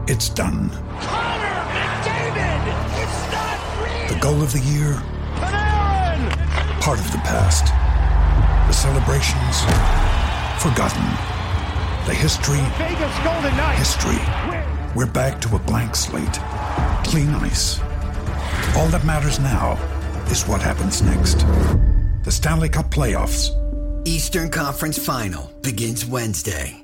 It's done. Connor McDavid! It's not real! The goal of the year? Panarin! Part of the past. The celebrations? Forgotten. The history? Vegas Golden Knights! History. We're back to a blank slate. Clean ice. All that matters now is what happens next. The Stanley Cup Playoffs. Eastern Conference Final begins Wednesday.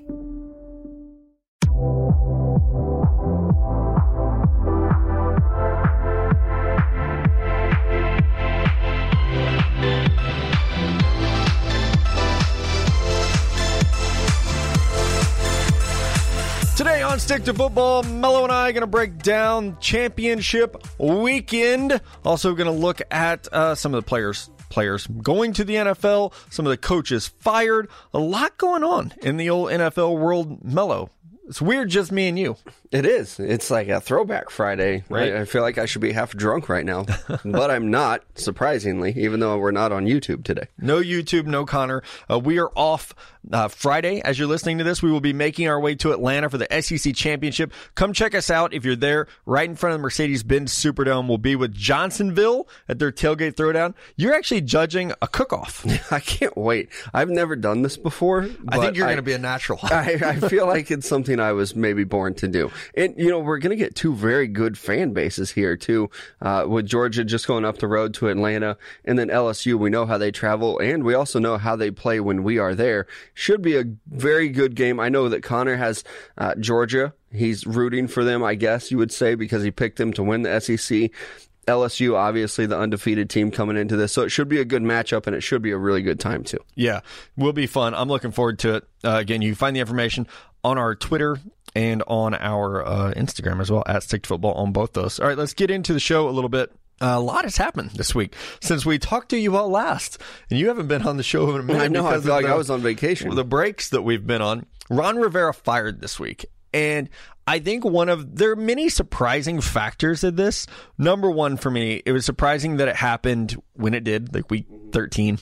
Today on Stick to Football, Mello and I are going to break down championship weekend. Also going to look at some of the players going to the NFL, some of the coaches fired. A lot going on in the old NFL world, Mello. It's weird, just me and you. It is. It's like a throwback Friday. Right. I feel like I should be half drunk right now, but I'm not, surprisingly, even though we're not on YouTube today. No YouTube, no Connor. We are off Friday. As you're listening to this, we will be making our way to Atlanta for the SEC Championship. Come check us out if you're there. Right in front of the Mercedes-Benz Superdome. We'll be with Johnsonville at their tailgate throwdown. You're actually judging a cook-off. I can't wait. I've never done this before. I think you're going to be a natural. I feel like it's something I was maybe born to do. And, you know, we're going to get two very good fan bases here, too, with Georgia just going up the road to Atlanta, and then LSU. We know how they travel, and we also know how they play when we are there. Should be a very good game. I know that Connor has Georgia. He's rooting for them, I guess you would say, because he picked them to win the SEC. LSU, obviously, the undefeated team coming into this. So it should be a good matchup, and it should be a really good time, too. Yeah, will be fun. I'm looking forward to it. Again, you can find the information on our Twitter and on our Instagram as well, at Stick to Football on both those. All right, let's get into the show a little bit. A lot has happened this week since we talked to you all last, and you haven't been on the show in a minute. I know, I feel like I was on vacation. The breaks that we've been on. Ron Rivera fired this week, and I think there are many surprising factors of this. Number one for me, it was surprising that it happened when it did, like week 13.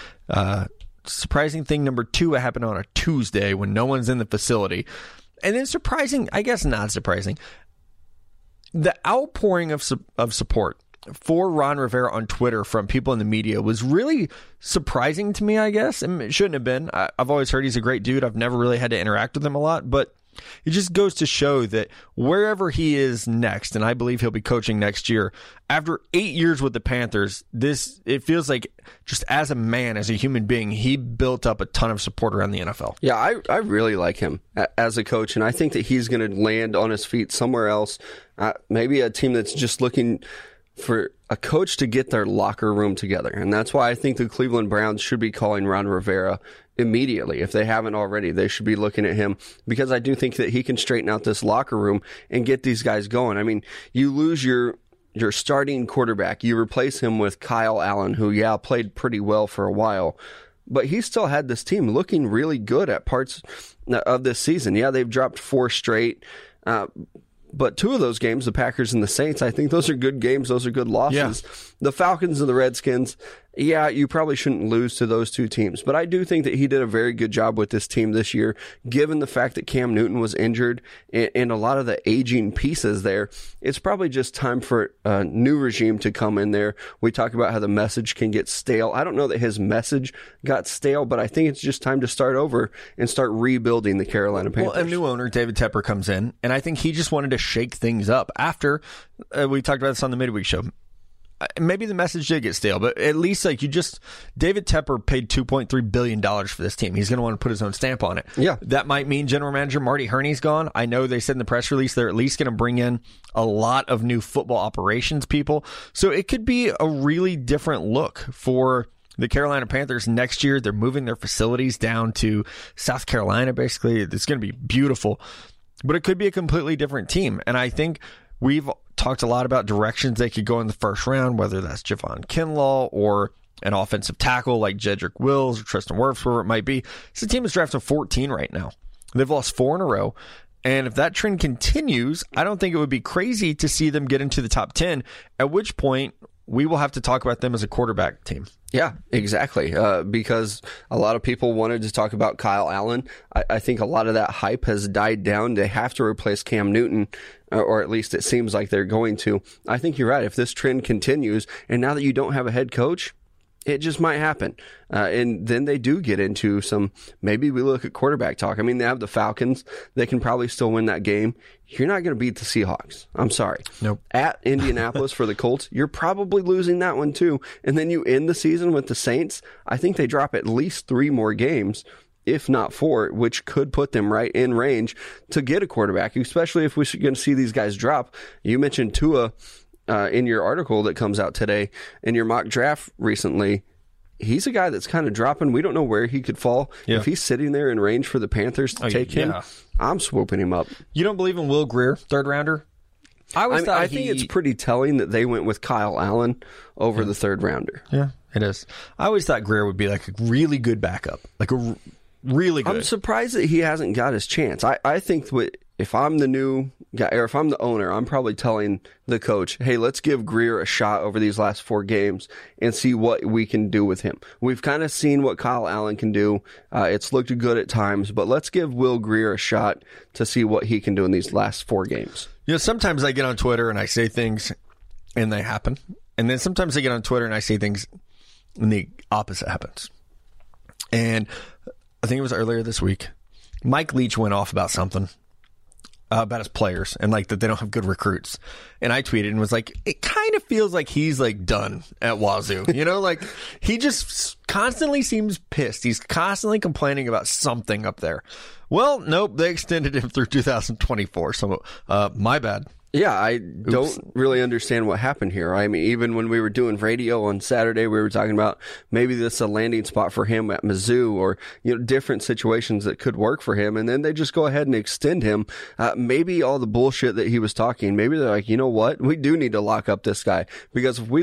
Surprising thing number two, it happened on a Tuesday when no one's in the facility. And then surprising, I guess not surprising, the outpouring of support for Ron Rivera on Twitter from people in the media was really surprising to me, I guess. And it shouldn't have been. I've always heard he's a great dude. I've never really had to interact with him a lot, but it just goes to show that wherever he is next, and I believe he'll be coaching next year, after 8 years with the Panthers, it feels like just as a man, as a human being, he built up a ton of support around the NFL. Yeah, I really like him as a coach, and I think that he's going to land on his feet somewhere else. Maybe a team that's just looking for a coach to get their locker room together. And that's why I think the Cleveland Browns should be calling Ron Rivera immediately. If they haven't already, they should be looking at him, because I do think that he can straighten out this locker room and get these guys going. I mean, you lose your starting quarterback. You replace him with Kyle Allen, who, played pretty well for a while. But he still had this team looking really good at parts of this season. Yeah, they've dropped 4 straight. But 2 of those games, the Packers and the Saints, I think those are good games. Those are good losses. Yeah. The Falcons and the Redskins, you probably shouldn't lose to those 2 teams. But I do think that he did a very good job with this team this year, given the fact that Cam Newton was injured and a lot of the aging pieces there. It's probably just time for a new regime to come in there. We talk about how the message can get stale. I don't know that his message got stale, but I think it's just time to start over and start rebuilding the Carolina Panthers. Well, a new owner, David Tepper, comes in, and I think he just wanted to shake things up after we talked about this on the midweek show. Maybe the message did get stale, but at least David Tepper paid $2.3 billion for this team. He's going to want to put his own stamp on it. Yeah. That might mean general manager Marty Herney's gone. I know they said in the press release they're at least going to bring in a lot of new football operations people. So it could be a really different look for the Carolina Panthers next year. They're moving their facilities down to South Carolina, basically. It's going to be beautiful, but it could be a completely different team. And I think we've talked a lot about directions they could go in the first round, whether that's Javon Kinlaw or an offensive tackle like Jedrick Wills or Tristan Wirfs, wherever it might be. It's a team that's drafted 14 right now. They've lost 4 in a row. And if that trend continues, I don't think it would be crazy to see them get into the top 10, at which point we will have to talk about them as a quarterback team. Yeah, exactly. Because a lot of people wanted to talk about Kyle Allen. I think a lot of that hype has died down. They have to replace Cam Newton, or at least it seems like they're going to. I think you're right. If this trend continues, and now that you don't have a head coach, it just might happen. And then they do get into some, maybe we look at quarterback talk. I mean, they have the Falcons. They can probably still win that game. You're not going to beat the Seahawks. I'm sorry. Nope. At Indianapolis for the Colts, you're probably losing that one too. And then you end the season with the Saints. I think they drop at least 3 more games, if not 4, which could put them right in range to get a quarterback, especially if we're going to see these guys drop. You mentioned Tua. In your article that comes out today, in your mock draft recently, he's a guy that's kind of dropping. We don't know where he could fall. Yeah. If he's sitting there in range for the Panthers to take him, I'm swooping him up. You don't believe in Will Grier, 3rd rounder? I think it's pretty telling that they went with Kyle Allen over the 3rd rounder. Yeah, it is. I always thought Grier would be like a really good backup, like a really good. I'm surprised that he hasn't got his chance. I think if I'm the new guy, or if I'm the owner, I'm probably telling the coach, hey, let's give Grier a shot over these last 4 games and see what we can do with him. We've kind of seen what Kyle Allen can do. It's looked good at times, but let's give Will Grier a shot to see what he can do in these last 4 games. You know, sometimes I get on Twitter and I say things and they happen. And then sometimes I get on Twitter and I say things and the opposite happens. And I think it was earlier this week, Mike Leach went off about something. About his players and like that they don't have good recruits. And I tweeted and was like, it kind of feels like he's like done at Wazoo. You know, like he just constantly seems pissed. He's constantly complaining about something up there. Well, nope, they extended him through 2024. So my bad. Yeah, I don't really understand what happened here. I mean, even when we were doing radio on Saturday, we were talking about maybe this is a landing spot for him at Mizzou, or different situations that could work for him. And then they just go ahead and extend him. Maybe all the bullshit that he was talking, maybe they're like, you know what? We do need to lock up this guy, because if we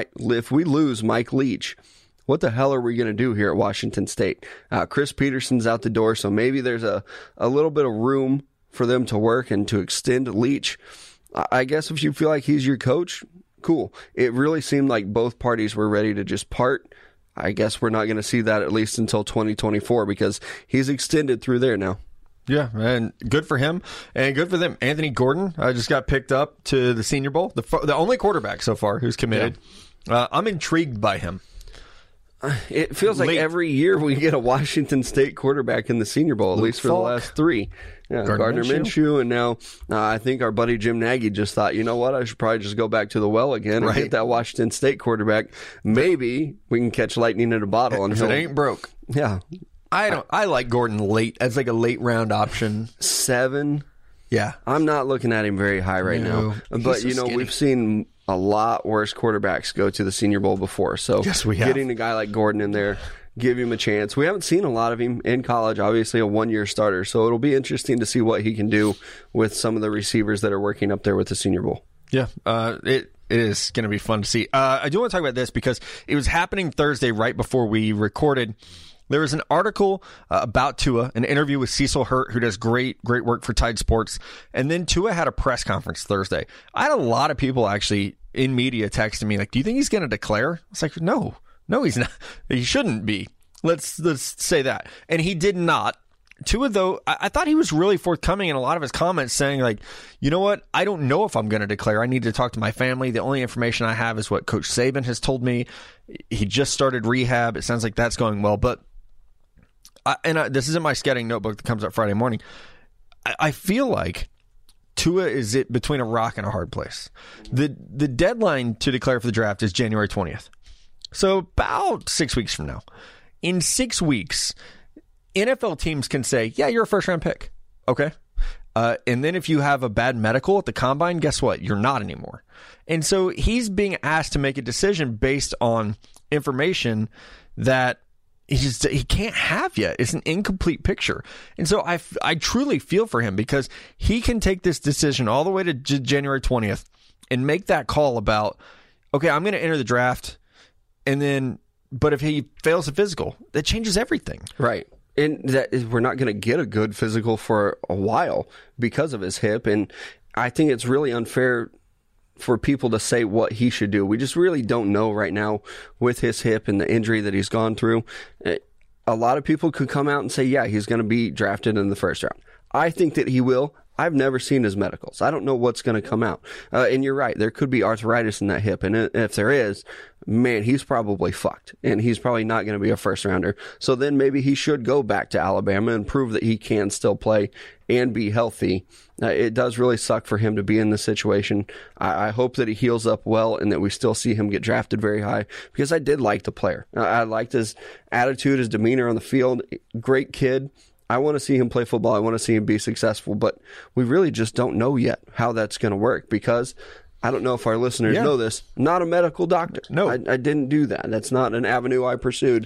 lose Mike Leach, what the hell are we going to do here at Washington State? Chris Peterson's out the door, so maybe there's a little bit of room for them to work and to extend Leach. I guess if you feel like he's your coach, cool. It really seemed like both parties were ready to just part. I guess we're not going to see that at least until 2024, because he's extended through there now. Yeah, and good for him and good for them. Anthony Gordon just got picked up to the Senior Bowl, the only quarterback so far who's committed. Yeah. I'm intrigued by him. It feels like every year we get a Washington State quarterback in the Senior Bowl, at least for the last 3. Yeah, Gardner Minshew, and now I think our buddy Jim Nagy just thought, you know what, I should probably just go back to the well again and get that Washington State quarterback. Maybe we can catch lightning in a bottle. If it ain't broke. Yeah. I like Gordon late as like a late round option. 7. Yeah. I'm not looking at him very high right now. But, we've seen a lot worse quarterbacks go to the Senior Bowl before. So yes, we have. Getting a guy like Gordon in there, give him a chance. We haven't seen a lot of him in college, obviously a 1-year starter. So it'll be interesting to see what he can do with some of the receivers that are working up there with the Senior Bowl. Yeah, it is going to be fun to see. I do want to talk about this because it was happening Thursday right before we recorded. There was an article about Tua, an interview with Cecil Hurt, who does great work for Tide Sports. And then Tua had a press conference Thursday. I had a lot of people actually in media texting me, like, do you think he's going to declare? I was like, no, he's not. He shouldn't be. Let's say that. And he did not. Tua, though, I thought he was really forthcoming in a lot of his comments, saying, like, you know what? I don't know if I'm going to declare. I need to talk to my family. The only information I have is what Coach Saban has told me. He just started rehab. It sounds like that's going well. But this is in my scouting notebook that comes out Friday morning. I feel like Tua is between a rock and a hard place. The deadline to declare for the draft is January 20th. So about 6 weeks from now. In 6 weeks, NFL teams can say, yeah, you're a first-round pick. Okay. And then if you have a bad medical at the combine, guess what? You're not anymore. And so he's being asked to make a decision based on information that he can't have yet. It's an incomplete picture. And so I truly feel for him, because he can take this decision all the way to January 20th and make that call about, okay, I'm going to enter the draft, but if he fails the physical, that changes everything. Right. And we're not going to get a good physical for a while because of his hip. And I think it's really unfair for people to say what he should do. We just really don't know right now with his hip and the injury that he's gone through. A lot of people could come out and say, yeah, he's going to be drafted in the first round. I think that he will. I've never seen his medicals. I don't know what's going to come out. And you're right. There could be arthritis in that hip. And if there is, man, he's probably fucked. And he's probably not going to be a first rounder. So then maybe he should go back to Alabama and prove that he can still play and be healthy. It does really suck for him to be in this situation. I hope that he heals up well and that we still see him get drafted very high, because I did like the player. I liked his attitude, his demeanor on the field. Great kid. I want to see him play football. I want to see him be successful, but we really just don't know yet how that's going to work, because I don't know if our listeners know this. I'm not a medical doctor. No. I didn't do that. That's not an avenue I pursued.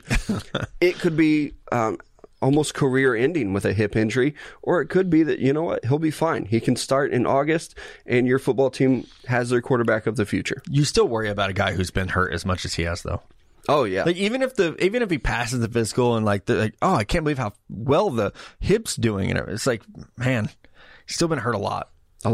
It could be almost career ending with a hip injury, or it could be that, you know what, he'll be fine. He can start in August and your football team has their quarterback of the future. You still worry about a guy who's been hurt as much as he has, though. Oh yeah. Like even if he passes the physical and oh, I can't believe how well the hip's doing, and it's like, man, he's still been hurt a lot.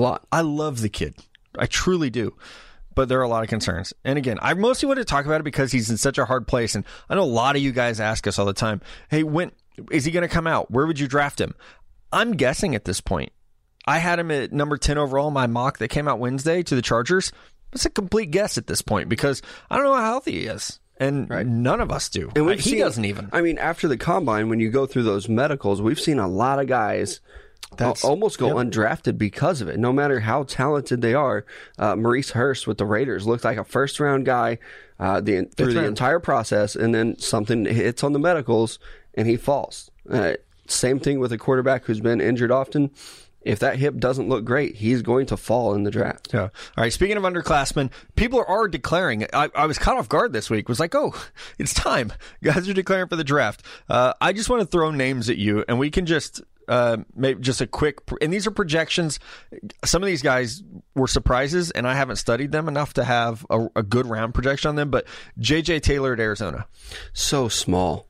I love the kid. I truly do. But there are a lot of concerns. And again, I mostly want to talk about it because he's in such a hard place. And I know a lot of you guys ask us all the time, hey, when is he going to come out? Where would you draft him? I'm guessing at this point. I had him at number 10 overall in my mock that came out Wednesday to the Chargers. It's a complete guess at this point because I don't know how healthy he is. And none of us do. And he doesn't even. I mean, after the combine, when you go through those medicals, we've seen a lot of guys almost go undrafted because of it, no matter how talented they are. Maurice Hurst with the Raiders looked like a first-round guy through the entire process, and then something hits on the medicals, and he falls. Same thing with a quarterback who's been injured often. If that hip doesn't look great, he's going to fall in the draft. Yeah. All right. Speaking of underclassmen, people are declaring. I was caught off guard this week. Was like, oh, it's time. Guys are declaring for the draft. I just want to throw names at you, and we can just maybe just a quick. And these are projections. Some of these guys were surprises, and I haven't studied them enough to have a good round projection on them. But J.J. Taylor at Arizona, so small.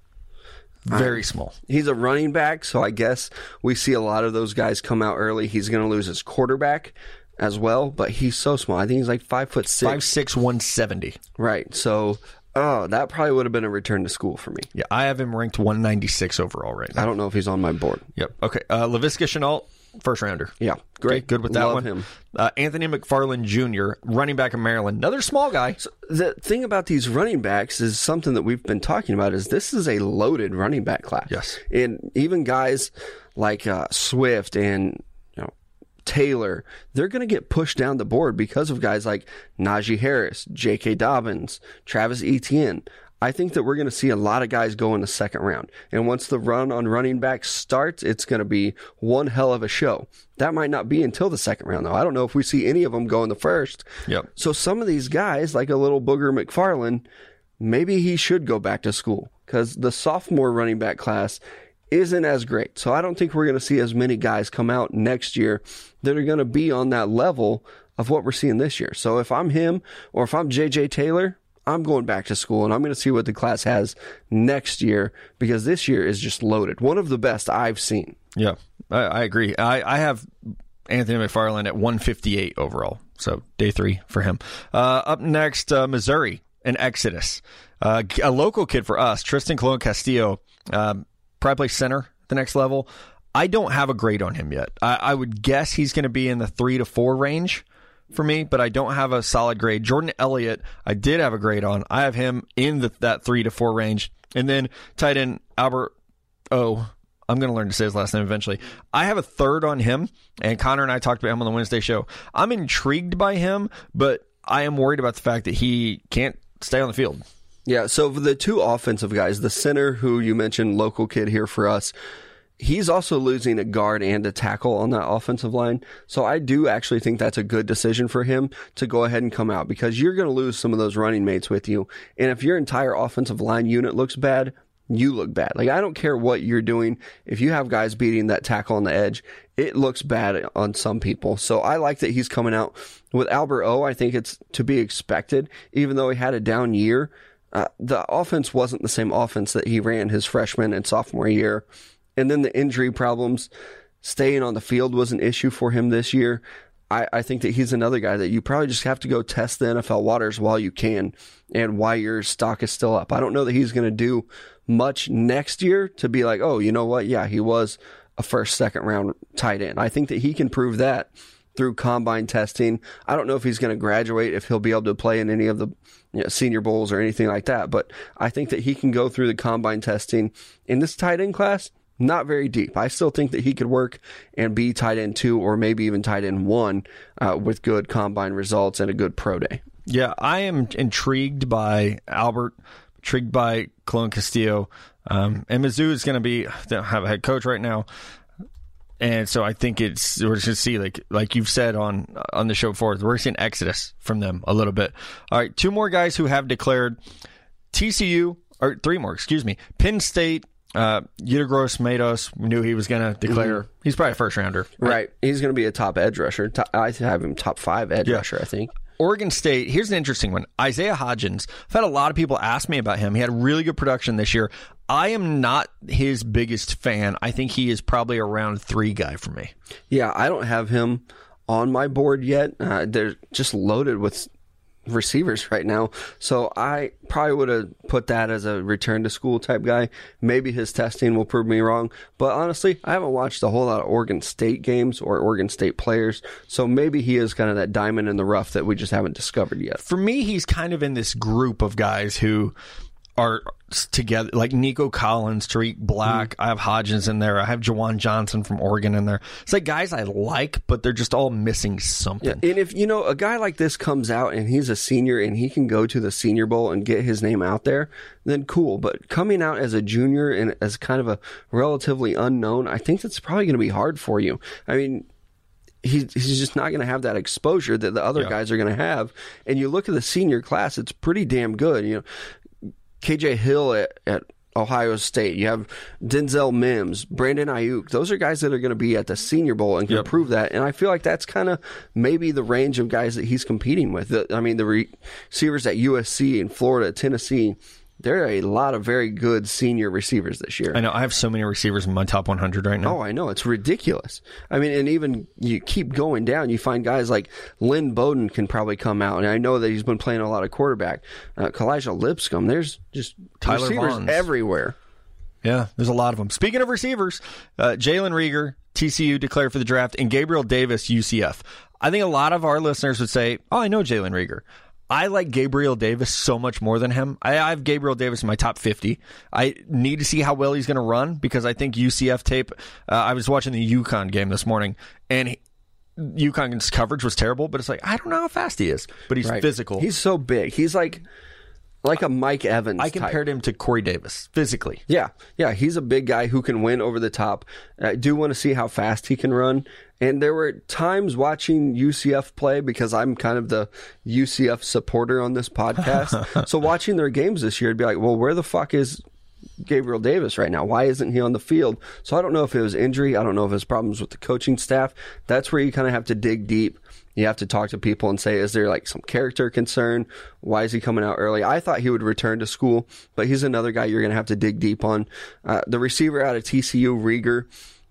Very small. He's a running back, so I guess we see a lot of those guys come out early. He's going to lose his quarterback as well, but he's so small. I think he's like 5'6". 5'6", 170. Right. So, that probably would have been a return to school for me. Yeah, I have him ranked 196 overall right now. I don't know if he's on my board. Yep. Okay. Laviska Shenault, first rounder. Yeah. Great. Okay, good with that one. Him. Anthony McFarland Jr., running back in Maryland. Another small guy. So the thing about these running backs is something that we've been talking about is this is a loaded running back class. Yes. And even guys like Swift and Taylor, they're going to get pushed down the board because of guys like Najee Harris, J.K. Dobbins, Travis Etienne. I think that we're going to see a lot of guys go in the second round. And once the run on running back starts, it's going to be one hell of a show. That might not be until the second round, though. I don't know if we see any of them go in the first. Yep. So some of these guys, like a little Booger McFarland, maybe he should go back to school because the sophomore running back class isn't as great. So I don't think we're going to see as many guys come out next year that are going to be on that level of what we're seeing this year. So if I'm him or if I'm J.J. Taylor, I'm going back to school and I'm going to see what the class has next year because this year is just loaded. One of the best I've seen. Yeah, I agree. I have Anthony McFarland at 158 overall. So day 3 for him. Up next, Missouri and Exodus. A local kid for us, Tristan Colon Castillo, probably play center at the next level. I don't have a grade on him yet. I would guess he's going to be in the 3 to 4 range for me, but I don't have a solid grade. Jordan Elliott, I did have a grade on. I have him in that 3 to 4 range. And then tight end Albert O. I'm going to learn to say his last name eventually. I have a 3rd on him, and Connor and I talked about him on the Wednesday show. I'm intrigued by him, but I am worried about the fact that he can't stay on the field. Yeah, so for the 2 offensive guys, the center who you mentioned, local kid here for us, he's also losing a guard and a tackle on that offensive line. So I do actually think that's a good decision for him to go ahead and come out because you're going to lose some of those running mates with you. And if your entire offensive line unit looks bad, you look bad. Like, I don't care what you're doing. If you have guys beating that tackle on the edge, it looks bad on some people. So I like that he's coming out. With Albert O, I think it's to be expected, even though he had a down year. The offense wasn't the same offense that he ran his freshman and sophomore year. And then the injury problems, staying on the field was an issue for him this year. I think that he's another guy that you probably just have to go test the NFL waters while you can and while your stock is still up. I don't know that he's going to do much next year to be like, oh, you know what? Yeah, he was a first, second round tight end. I think that he can prove that through combine testing. I don't know if he's going to graduate, if he'll be able to play in any of the senior bowls or anything like that, but I think that he can go through the combine testing. In this tight end class, not very deep. I still think that he could work and be tight end 2 or maybe even tight end 1 with good combine results and a good pro day. Yeah, I am intrigued by Albert, intrigued by Clone Castillo. And Mizzou is going to be, they don't have a head coach right now. And so I think we're just going to see, like you've said on the show before, we're going to see an exodus from them a little bit. All right, 2 more guys who have declared. TCU, or 3 more, excuse me. Penn State, Yetur Gross-Matos, we knew he was going to declare. Mm-hmm. He's probably a first rounder. Right. He's going to be a top edge rusher. I have him top 5 edge rusher, I think. Oregon State, here's an interesting one. Isaiah Hodgins. I've had a lot of people ask me about him. He had really good production this year. I am not his biggest fan. I think he is probably a round 3 guy for me. Yeah, I don't have him on my board yet. They're just loaded with receivers right now. So I probably would have put that as a return to school type guy. Maybe his testing will prove me wrong. But honestly, I haven't watched a whole lot of Oregon State games or Oregon State players. So maybe he is kind of that diamond in the rough that we just haven't discovered yet. For me, he's kind of in this group of guys who are together, like Nico Collins, Tariq Black. I have Hodgins in there. I have Jawan Johnson from Oregon in there. It's like guys I like, but they're just all missing something. Yeah, and if, a guy like this comes out and he's a senior and he can go to the Senior Bowl and get his name out there, then cool. But coming out as a junior and as kind of a relatively unknown, I think that's probably going to be hard for you. I mean, he's just not going to have that exposure that the other guys are going to have. And you look at the senior class, it's pretty damn good. KJ Hill at Ohio State. You have Denzel Mims, Brandon Ayuk. Those are guys that are going to be at the Senior Bowl and can prove that. And I feel like that's kind of maybe the range of guys that he's competing with. The receivers at USC and Florida, Tennessee, there are a lot of very good senior receivers this year. I know. I have so many receivers in my top 100 right now. Oh, I know. It's ridiculous. I mean, and even you keep going down, you find guys like Lynn Bowden can probably come out. And I know that he's been playing a lot of quarterback. Kalijah Lipscomb. There's just Tyler receivers Vaughns everywhere. Yeah, there's a lot of them. Speaking of receivers, Jalen Reagor, TCU declared for the draft, and Gabriel Davis, UCF. I think a lot of our listeners would say, oh, I know Jalen Reagor. I like Gabriel Davis so much more than him. I have Gabriel Davis in my top 50. I need to see how well he's going to run because I think UCF tape, I was watching the UConn game this morning, and UConn's coverage was terrible, but it's like, I don't know how fast he is, but he's physical. He's so big. He's like a Mike Evans I compared him to Corey Davis, physically. Yeah, he's a big guy who can win over the top. I do want to see how fast he can run. And there were times watching UCF play, because I'm kind of the UCF supporter on this podcast. So watching their games this year, it'd be like, well, where the fuck is Gabriel Davis right now? Why isn't he on the field? So I don't know if it was injury. I don't know if it's problems with the coaching staff. That's where you kind of have to dig deep. You have to talk to people and say, is there like some character concern? Why is he coming out early? I thought he would return to school, but he's another guy you're going to have to dig deep on. The receiver out of TCU, Reagor,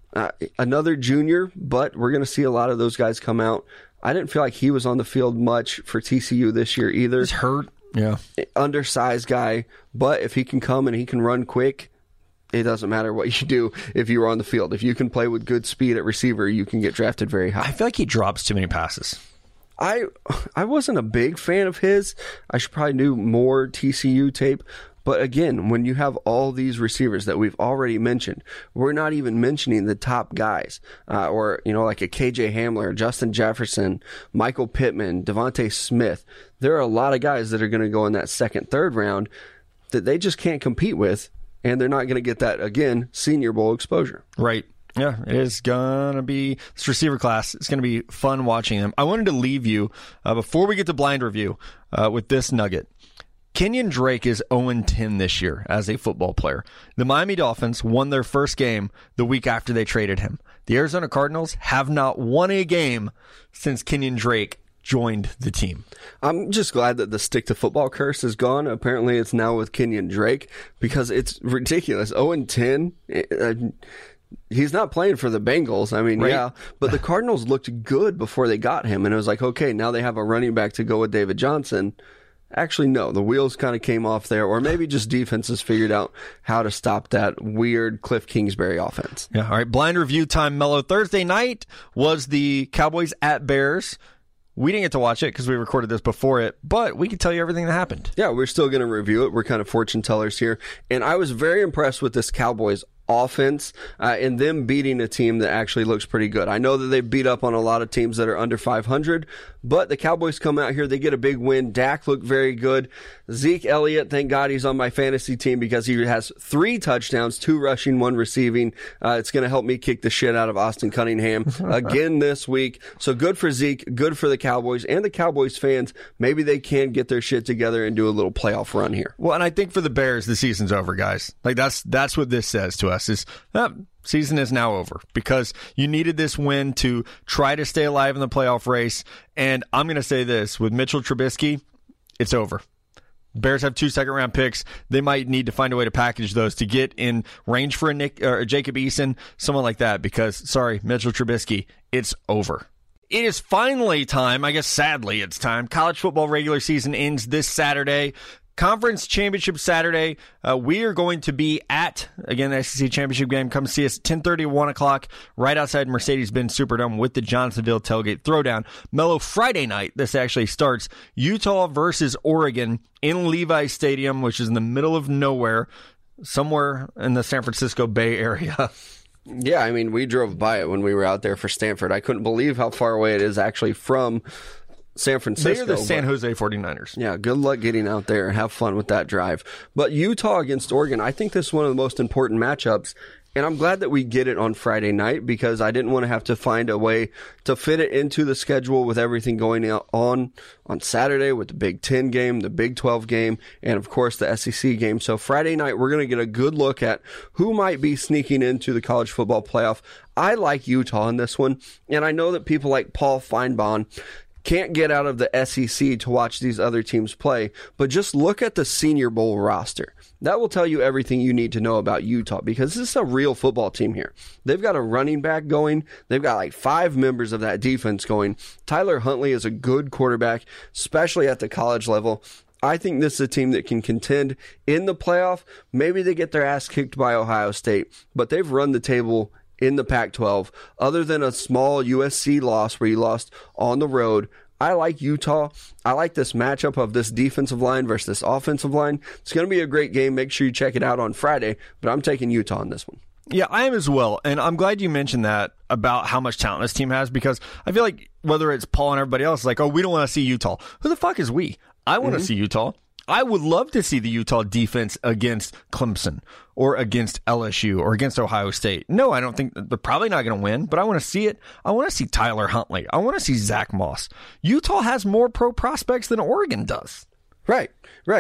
another junior, but we're going to see a lot of those guys come out. I didn't feel like he was on the field much for TCU this year either. He's hurt. Yeah. Undersized guy, but if he can come and he can run quick, it doesn't matter what you do if you were on the field. If you can play with good speed at receiver, you can get drafted very high. I feel like he drops too many passes. I wasn't a big fan of his. I should probably do more TCU tape. But again, when you have all these receivers that we've already mentioned, we're not even mentioning the top guys, or like a KJ Hamler, Justin Jefferson, Michael Pittman, Devontae Smith. There are a lot of guys that are going to go in that second, third round that they just can't compete with, and they're not going to get that, again, Senior Bowl exposure. Right. Yeah, it is going to be this receiver class. It's going to be fun watching them. I wanted to leave you, before we get to blind review, with this nugget. Kenyon Drake is 0-10 this year as a football player. The Miami Dolphins won their first game the week after they traded him. The Arizona Cardinals have not won a game since Kenyon Drake joined the team. I'm just glad that the stick to football curse is gone. Apparently it's now with Kenyon Drake, because it's ridiculous. 0-10. he's not playing for the Bengals. I mean, Right. yeah, but the Cardinals looked good before they got him, and it was like, okay, now they have a running back to go with David Johnson. Actually, no, the wheels kind of came off there, or maybe just defenses figured out how to stop that weird Cliff Kingsbury offense. Yeah. All right. Blind review time, Mello. Thursday night was the Cowboys at Bears. We didn't get to watch it because we recorded this before it, but we can tell you everything that happened. Yeah, we're still going to review it. We're kind of fortune tellers here. And I was very impressed with this Cowboys offense and them beating a team that actually looks pretty good. I know that they beat up on a lot of teams that are under 500, but the Cowboys come out here, they get a big win. Dak looked very good. Zeke Elliott, thank God he's on my fantasy team because he has 3 touchdowns, 2 rushing, 1 receiving. It's going to help me kick the shit out of Austin Cunningham again this week. So good for Zeke, good for the Cowboys and the Cowboys fans. Maybe they can get their shit together and do a little playoff run here. Well, and I think for the Bears, the season's over, guys. Like that's what this says to us is season is now over because you needed this win to try to stay alive in the playoff race. And I'm going to say this with Mitchell Trubisky, it's over. Bears have 2 second-round picks. They might need to find a way to package those to get in range for a Jacob Eason, someone like that. Because, sorry, Mitchell Trubisky, it's over. It is finally time. I guess sadly it's time. College football regular season ends this Saturday. Conference Championship Saturday, we are going to be at, again, the SEC Championship game. Come see us 10:30, 1 o'clock, right outside Mercedes-Benz Superdome with the Johnsonville Tailgate Throwdown. Mellow Friday night, this actually starts, Utah versus Oregon in Levi Stadium, which is in the middle of nowhere, somewhere in the San Francisco Bay Area. Yeah, I mean, we drove by it when we were out there for Stanford. I couldn't believe how far away it is actually from San Francisco. They are the San Jose 49ers. Yeah, good luck getting out there and have fun with that drive. But Utah against Oregon, I think this is one of the most important matchups. And I'm glad that we get it on Friday night because I didn't want to have to find a way to fit it into the schedule with everything going on Saturday with the Big 10 game, the Big 12 game, and of course the SEC game. So Friday night, we're going to get a good look at who might be sneaking into the college football playoff. I like Utah in this one, and I know that people like Paul Feinbaum can't get out of the SEC to watch these other teams play, but just look at the Senior Bowl roster. That will tell you everything you need to know about Utah because this is a real football team here. They've got a running back going. They've got like 5 members of that defense going. Tyler Huntley is a good quarterback, especially at the college level. I think this is a team that can contend in the playoff. Maybe they get their ass kicked by Ohio State, but they've run the table in the Pac-12, other than a small USC loss where you lost on the road. I like Utah. I like this matchup of this defensive line versus this offensive line. It's going to be a great game. Make sure you check it out on Friday, but I'm taking Utah on this one. Yeah, I am as well. And I'm glad you mentioned that about how much talent this team has because I feel like whether it's Paul and everybody else, like, oh, we don't want to see Utah. Who the fuck is we? I want to see Utah. I would love to see the Utah defense against Clemson or against LSU or against Ohio State. No, I don't think they're probably not going to win, but I want to see it. I want to see Tyler Huntley. I want to see Zach Moss. Utah has more pro prospects than Oregon does. Right.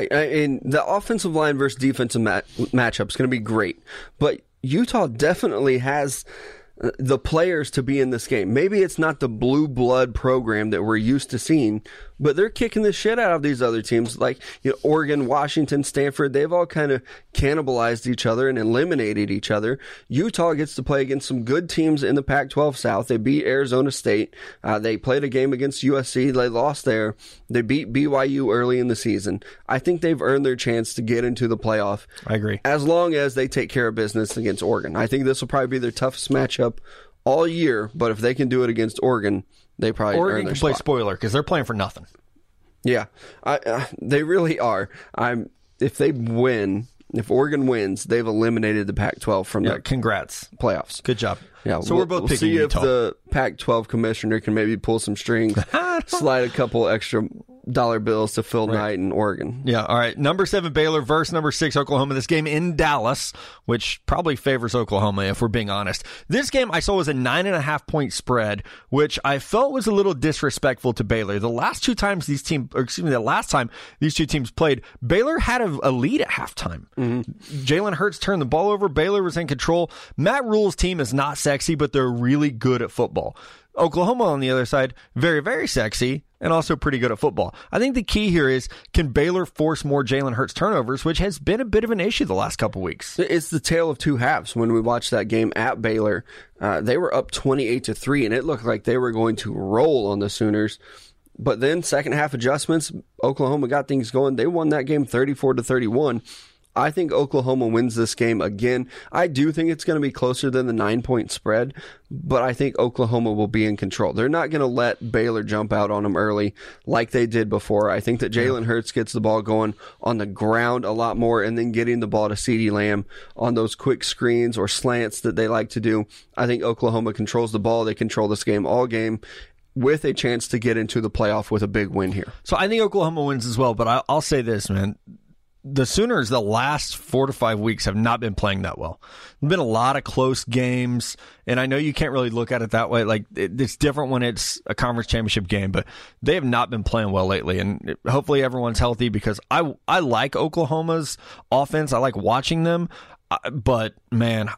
And the offensive line versus defensive matchup is going to be great, but Utah definitely has the players to be in this game. Maybe it's not the blue blood program that we're used to seeing, but they're kicking the shit out of these other teams like Oregon, Washington, Stanford. They've all kind of cannibalized each other and eliminated each other. Utah gets to play against some good teams in the Pac-12 South. They beat Arizona State. They played a game against USC. They lost there. They beat BYU early in the season. I think they've earned their chance to get into the playoff. I agree. As long as they take care of business against Oregon. I think this will probably be their toughest matchup all year, but if they can do it against Oregon, they probably Oregon earn their can play spot. spoiler because they're playing for nothing. Yeah, they really are. If they win, if Oregon wins, they've eliminated the Pac-12 from the Congrats. playoffs. Good job. Yeah, So we're both we'll picking see Utah. if the Pac-12 commissioner can maybe pull some strings, slide a couple extra dollar bills to Phil Knight in Oregon. Yeah, all right. Number 7 Baylor versus number 6 Oklahoma. This game in Dallas, which probably favors Oklahoma if we're being honest. This game I saw was a 9.5 point spread, which I felt was a little disrespectful to Baylor. The last two times the last time these two teams played, Baylor had a lead at halftime. Jalen Hurts turned the ball over. Baylor was in control. Matt Rule's team is not sexy, but they're really good at football. Oklahoma, on the other side, very, very sexy, and also pretty good at football. I think the key here is, can Baylor force more Jalen Hurts turnovers, which has been a bit of an issue the last couple weeks. It's the tale of two halves. When we watched that game at Baylor, they were up 28-3, and it looked like they were going to roll on the Sooners. But then second half adjustments, Oklahoma got things going. They won that game 34-31. I think Oklahoma wins this game again. I do think it's going to be closer than the 9-point spread, but I think Oklahoma will be in control. They're not going to let Baylor jump out on them early like they did before. I think that Jalen Hurts gets the ball going on the ground a lot more, and then getting the ball to CeeDee Lamb on those quick screens or slants that they like to do. I think Oklahoma controls the ball. They control this game all game, with a chance to get into the playoff with a big win here. So I think Oklahoma wins as well, but I'll say this, man. The Sooners, the last 4 to 5 weeks, have not been playing that well. There's been a lot of close games, and I know you can't really look at it that way. Like, it's different when it's a conference championship game, but they have not been playing well lately, and hopefully everyone's healthy, because I like Oklahoma's offense. I like watching them, but, man,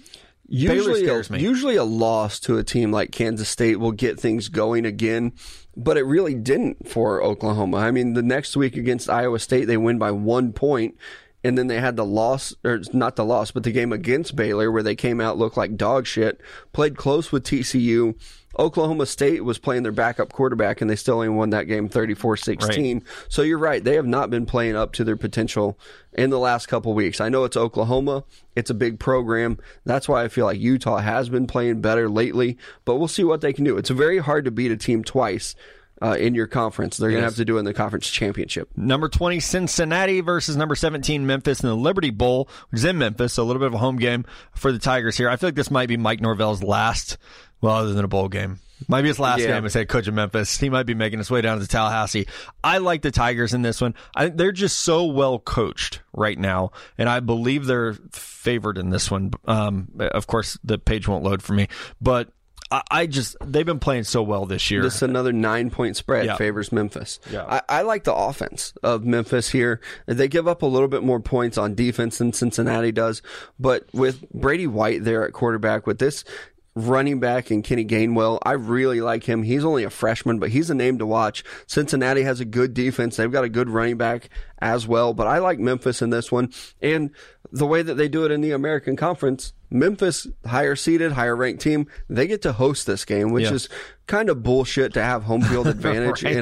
Baylor scares me. Usually a loss to a team like Kansas State will get things going again, but it really didn't for Oklahoma. I mean, the next week against Iowa State, they win by 1 point, and then they had the loss, or not the loss, but the game against Baylor where they came out, looked like dog shit, played close with TCU. Oklahoma State was playing their backup quarterback, and they still only won that game 34-16. Right. So you're right. They have not been playing up to their potential in the last couple weeks. I know it's Oklahoma. It's a big program. That's why I feel like Utah has been playing better lately, but we'll see what they can do. It's very hard to beat a team twice in your conference. They're going to have to do it in the conference championship. Number 20, Cincinnati versus number 17, Memphis in the Liberty Bowl, which is in Memphis, so a little bit of a home game for the Tigers here. I feel like this might be Mike Norvell's last, well, other than a bowl game. Might be his last game as head coach of Memphis. He might be making his way down to Tallahassee. I like the Tigers in this one. They're just so well coached right now, and I believe they're favored in this one. Of course, the page won't load for me, but they've been playing so well this year. This is another 9-point spread favors Memphis. Yeah. I like the offense of Memphis here. They give up a little bit more points on defense than Cincinnati does, but with Brady White there at quarterback, with this running back and Kenny Gainwell, I really like him. He's only a freshman, but he's a name to watch. Cincinnati has a good defense. They've got a good running back as well, but I like Memphis in this one. And the way that they do it in the American Conference, Memphis, higher seeded, higher ranked team, they get to host this game, which is kind of bullshit to have home field advantage in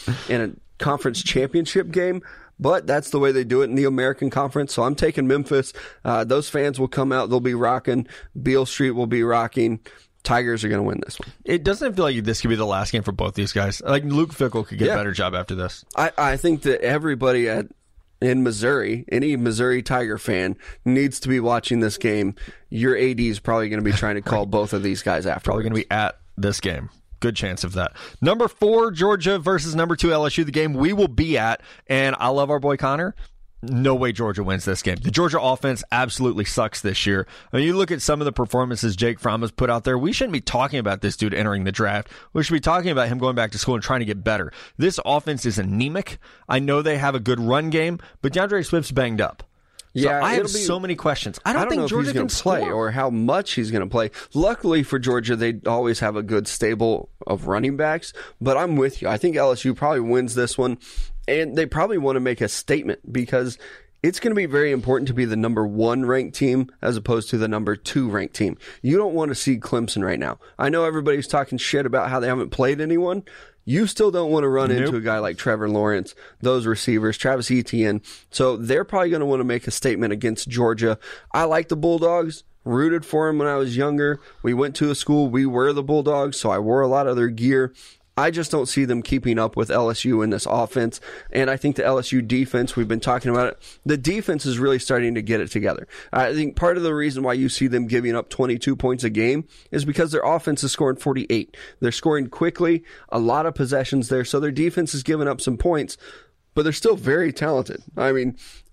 a conference championship game. But that's the way they do it in the American Conference. So I'm taking Memphis. Those fans will come out. They'll be rocking. Beale Street will be rocking. Tigers are going to win this one. It doesn't feel like this could be the last game for both these guys. Like, Luke Fickell could get a better job after this. I think that everybody in Missouri, any Missouri Tiger fan, needs to be watching this game. Your AD is probably going to be trying to call both of these guys after. Probably going to be at this game. Good chance of that. Number 4, Georgia versus number 2, LSU, the game we will be at. And I love our boy Connor. No way Georgia wins this game. The Georgia offense absolutely sucks this year. I mean, you look at some of the performances Jake Fromm has put out there. We shouldn't be talking about this dude entering the draft. We should be talking about him going back to school and trying to get better. This offense is anemic. I know they have a good run game, but DeAndre Swift's banged up. So I have so many questions. I don't think know Georgia if he's going to play or how much he's going to play. Luckily for Georgia, they always have a good stable of running backs, but I'm with you. I think LSU probably wins this one, and they probably want to make a statement because it's going to be very important to be the number 1 ranked team as opposed to the number 2 ranked team. You don't want to see Clemson right now. I know everybody's talking shit about how they haven't played anyone. You still don't want to run into a guy like Trevor Lawrence, those receivers, Travis Etienne. So they're probably going to want to make a statement against Georgia. I like the Bulldogs. Rooted for them when I was younger. We went to a school. We were the Bulldogs, so I wore a lot of their gear. I just don't see them keeping up with LSU in this offense. And I think the LSU defense, we've been talking about it, the defense is really starting to get it together. I think part of the reason why you see them giving up 22 points a game is because their offense is scoring 48. They're scoring quickly, a lot of possessions there, so their defense is giving up some points, but they're still very talented. I mean,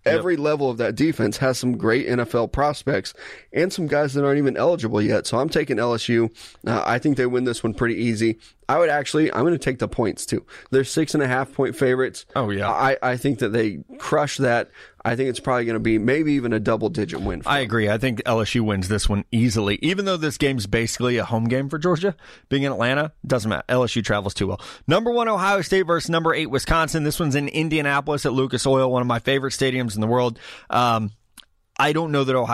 every level of that defense has some great NFL prospects and some guys that aren't even eligible yet. So I'm taking LSU. I think they win this one pretty easy. I'm going to take the points too. They're 6.5-point favorites. Oh, yeah. I think that they crush that. I think it's probably going to be maybe even a double-digit win. I agree. I think LSU wins this one easily. Even though this game's basically a home game for Georgia, being in Atlanta, doesn't matter. LSU travels too well. Number 1, Ohio State versus number 8, Wisconsin. This one's in Indianapolis at Lucas Oil, one of my favorite stadiums in the world. I don't know that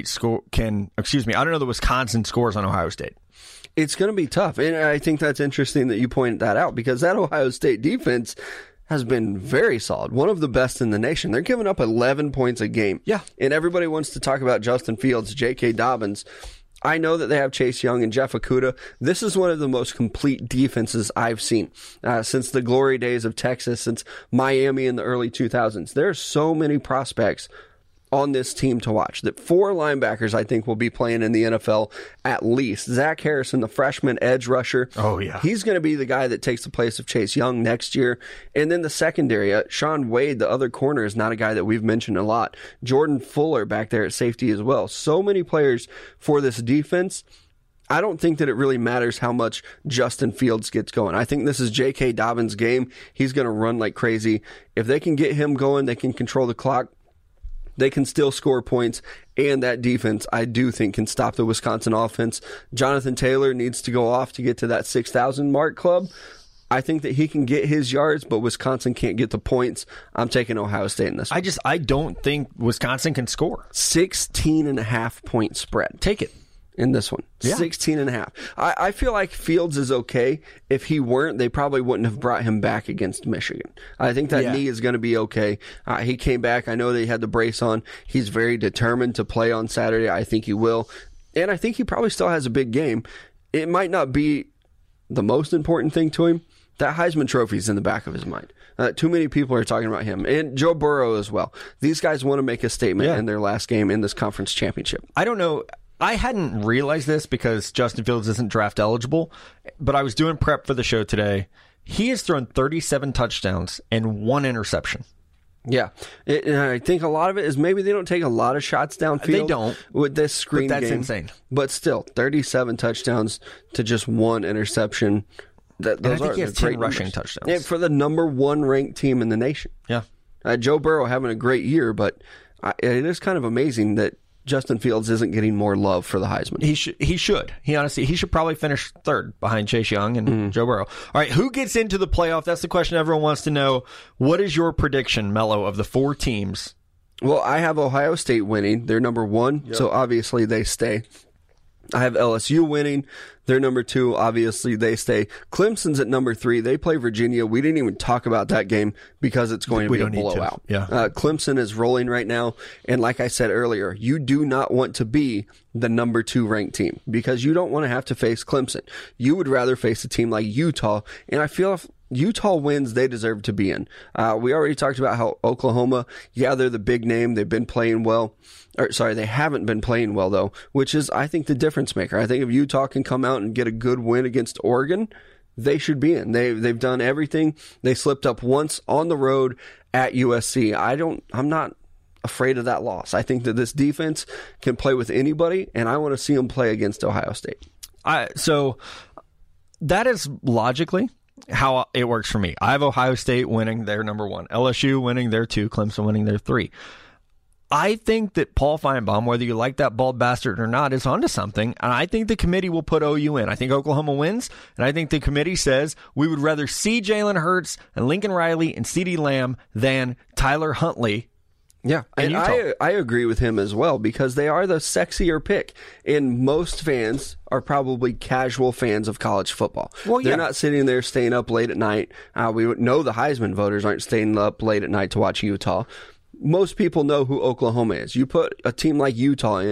I don't know that Wisconsin scores on Ohio State. It's going to be tough. And I think that's interesting that you pointed that out because that Ohio State defense has been very solid. One of the best in the nation. They're giving up 11 points a game. Yeah. And everybody wants to talk about Justin Fields, J.K. Dobbins. I know that they have Chase Young and Jeff Okudah. This is one of the most complete defenses I've seen since the glory days of Texas, since Miami in the early 2000s. There are so many prospects on this team to watch. That 4 linebackers, I think, will be playing in the NFL at least. Zach Harrison, the freshman edge rusher. Oh, yeah. He's going to be the guy that takes the place of Chase Young next year. And then the secondary, Sean Wade, the other corner, is not a guy that we've mentioned a lot. Jordan Fuller back there at safety as well. So many players for this defense. I don't think that it really matters how much Justin Fields gets going. I think this is J.K. Dobbins' game. He's going to run like crazy. If they can get him going, they can control the clock. They can still score points, and that defense, I do think, can stop the Wisconsin offense. Jonathan Taylor needs to go off to get to that 6,000 mark club. I think that he can get his yards, but Wisconsin can't get the points. I'm taking Ohio State in this one. I don't think Wisconsin can score. 16.5-point spread. Take it. In this one. Yeah. 16.5. I feel like Fields is okay. If he weren't, they probably wouldn't have brought him back against Michigan. I think that knee is going to be okay. He came back. I know they had the brace on. He's very determined to play on Saturday. I think he will. And I think he probably still has a big game. It might not be the most important thing to him. That Heisman Trophy is in the back of his mind. Too many people are talking about him. And Joe Burrow as well. These guys want to make a statement in their last game in this conference championship. I don't know. I hadn't realized this because Justin Fields isn't draft eligible, but I was doing prep for the show today. He has thrown 37 touchdowns and 1 interception. Yeah. And I think a lot of it is maybe they don't take a lot of shots downfield. They don't. With this screen but that's game. insane. But still, 37 touchdowns to just 1 interception. Those and I think he has 10 rushing touchdowns. Yeah, for the number 1 ranked team in the nation. Yeah. Joe Burrow having a great year, but it is kind of amazing that Justin Fields isn't getting more love for the Heisman. He should. He should probably finish 3rd behind Chase Young and Joe Burrow. All right, who gets into the playoff? That's the question everyone wants to know. What is your prediction, Mello, of the 4 teams? Well, I have Ohio State winning. They're number 1, so obviously they stay. I have LSU winning. They're number 2. Obviously, they stay. Clemson's at number 3. They play Virginia. We didn't even talk about that game because it's going to be a blowout. Yeah. Clemson is rolling right now. And like I said earlier, you do not want to be the number 2 ranked team because you don't want to have to face Clemson. You would rather face a team like Utah. And I feel if Utah wins, they deserve to be in. We already talked about how Oklahoma, they're the big name. They've been playing well. They haven't been playing well, though, which is, I think, the difference maker. I think if Utah can come out and get a good win against Oregon, they should be in. They've done everything. They slipped up once on the road at USC. I'm not afraid of that loss. I think that this defense can play with anybody, and I want to see them play against Ohio State. So that is logically how it works for me. I have Ohio State winning, they're number 1. LSU winning, they're 2. Clemson winning, they're 3. I think that Paul Feinbaum, whether you like that bald bastard or not, is onto something, and I think the committee will put OU in. I think Oklahoma wins, and I think the committee says we would rather see Jalen Hurts and Lincoln Riley and CeeDee Lamb than Tyler Huntley. Yeah, and I agree with him as well because they are the sexier pick, and most fans are probably casual fans of college football. Well, they're not sitting there staying up late at night. We know the Heisman voters aren't staying up late at night to watch Utah. Most people know who Oklahoma is. You put a team like Utah in,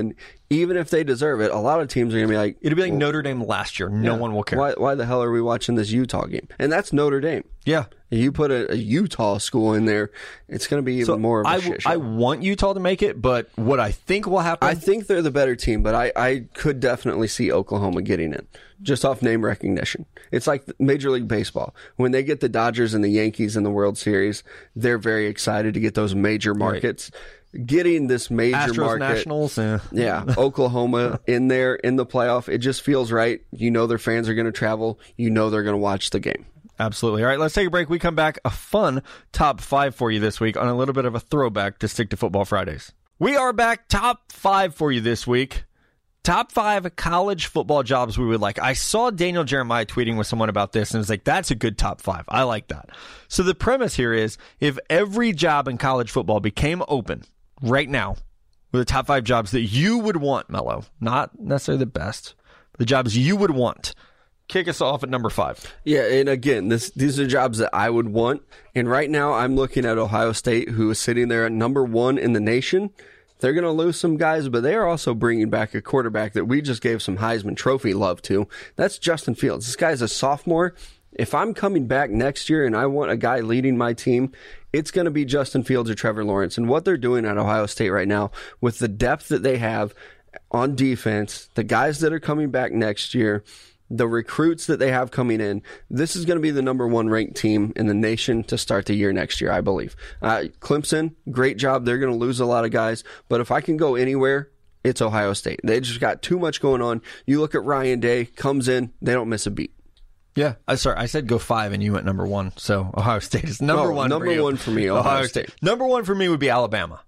even if they deserve it, a lot of teams are going to be like... It'll be like Notre Dame last year. No one will care. Why the hell are we watching this Utah game? And that's Notre Dame. Yeah. You put a Utah school in there, it's going to be even more of a shit show. I want Utah to make it, but what I think will happen... I think they're the better team, but I could definitely see Oklahoma getting in, just off name recognition. It's like Major League Baseball. When they get the Dodgers and the Yankees in the World Series, they're very excited to get those major markets. Right. Getting this major Astros, market... Nationals, yeah, Oklahoma in there, in the playoff, it just feels right. You know their fans are going to travel. You know they're going to watch the game. Absolutely. All right, let's take a break. We come back. A fun top 5 for you this week on a little bit of a throwback to Stick to Football Fridays. We are back. Top 5 for you this week. Top 5 college football jobs we would like. I saw Daniel Jeremiah tweeting with someone about this and was like, that's a good top 5. I like that. So the premise here is if every job in college football became open right now with the top 5 jobs that you would want, Mello, not necessarily the best, but the jobs you would want. Kick us off at number 5. Yeah, and again, these are jobs that I would want. And right now, I'm looking at Ohio State, who is sitting there at number 1 in the nation. They're going to lose some guys, but they are also bringing back a quarterback that we just gave some Heisman Trophy love to. That's Justin Fields. This guy's a sophomore. If I'm coming back next year and I want a guy leading my team, it's going to be Justin Fields or Trevor Lawrence. And what they're doing at Ohio State right now, with the depth that they have on defense, the guys that are coming back next year, the recruits that they have coming in, this is going to be the number 1 ranked team in the nation to start the year next year, I believe. Clemson, great job. They're going to lose a lot of guys. But if I can go anywhere, it's Ohio State. They just got too much going on. You look at Ryan Day, comes in, they don't miss a beat. Yeah, I said go 5 and you went number 1. So Ohio State is number 1 number for you. 1 for me, Ohio State. Number 1 for me would be Alabama.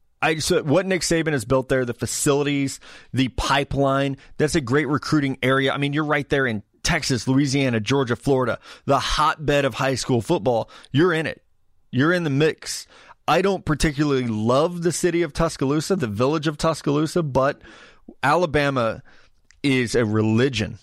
So what Nick Saban has built there, the facilities, the pipeline, that's a great recruiting area. I mean, you're right there in Texas, Louisiana, Georgia, Florida, the hotbed of high school football. You're in it. You're in the mix. I don't particularly love the city of Tuscaloosa, the village of Tuscaloosa, but Alabama is a religion.